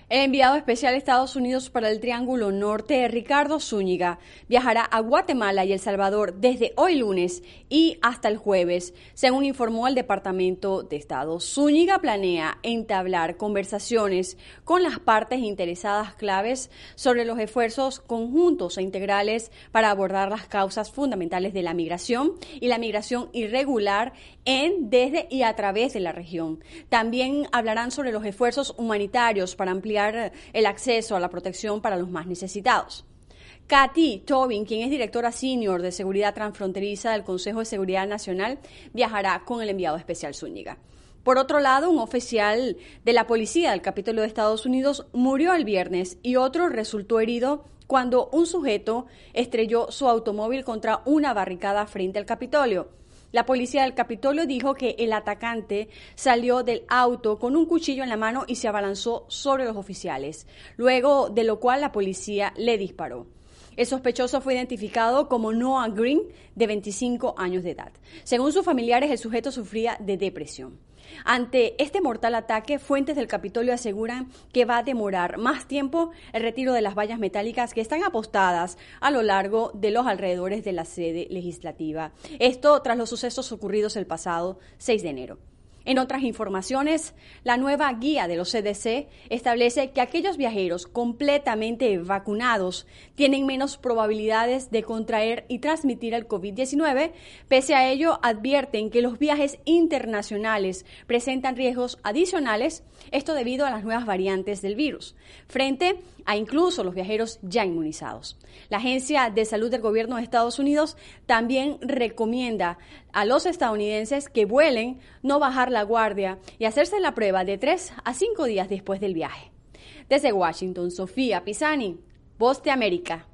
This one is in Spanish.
El enviado especial de Estados Unidos para el Triángulo Norte, Ricardo Zúñiga, viajará a Guatemala y El Salvador desde hoy lunes y hasta el jueves, según informó el Departamento de Estado. Zúñiga planea entablar conversaciones con las partes interesadas claves sobre los esfuerzos conjuntos e integrales para abordar las causas fundamentales de la migración y la migración irregular en, desde y a través de la región. También hablarán sobre los esfuerzos humanitarios para ampliar el acceso a la protección para los más necesitados. Katy Tobin, quien es directora senior de seguridad transfronteriza del Consejo de Seguridad Nacional, viajará con el enviado especial Zúñiga. Por otro lado, un oficial de la policía del Capitolio de Estados Unidos murió el viernes y otro resultó herido cuando un sujeto estrelló su automóvil contra una barricada frente al Capitolio. La policía del Capitolio dijo que el atacante salió del auto con un cuchillo en la mano y se abalanzó sobre los oficiales, luego de lo cual la policía le disparó. El sospechoso fue identificado como Noah Green, de 25 años de edad. Según sus familiares, el sujeto sufría de depresión. Ante este mortal ataque, fuentes del Capitolio aseguran que va a demorar más tiempo el retiro de las vallas metálicas que están apostadas a lo largo de los alrededores de la sede legislativa. Esto tras los sucesos ocurridos el pasado 6 de enero. En otras informaciones, la nueva guía de los CDC establece que aquellos viajeros completamente vacunados tienen menos probabilidades de contraer y transmitir el COVID-19. Pese a ello, advierten que los viajes internacionales presentan riesgos adicionales, esto debido a las nuevas variantes del virus, frente a incluso los viajeros ya inmunizados. La Agencia de Salud del Gobierno de Estados Unidos también recomienda a los estadounidenses que vuelen, no bajar la guardia y hacerse la prueba de 3 a 5 días después del viaje. Desde Washington, Sofía Pisani, Voz de América.